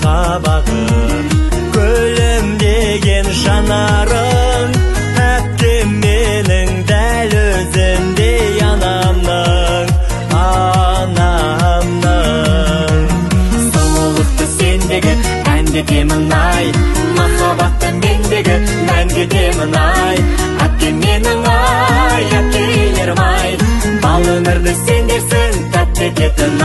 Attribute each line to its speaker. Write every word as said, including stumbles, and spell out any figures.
Speaker 1: қабағың, күлімдеген жанарың, әпке менің дәл өзіңдей анамның, анамның. Сұлулықты сендегі әндетемін ай, махаббатты мендегі мәңгідемін ай. Әпке менің ай, әпкелерім ай, бал өмірді сендерсің тәтті ететін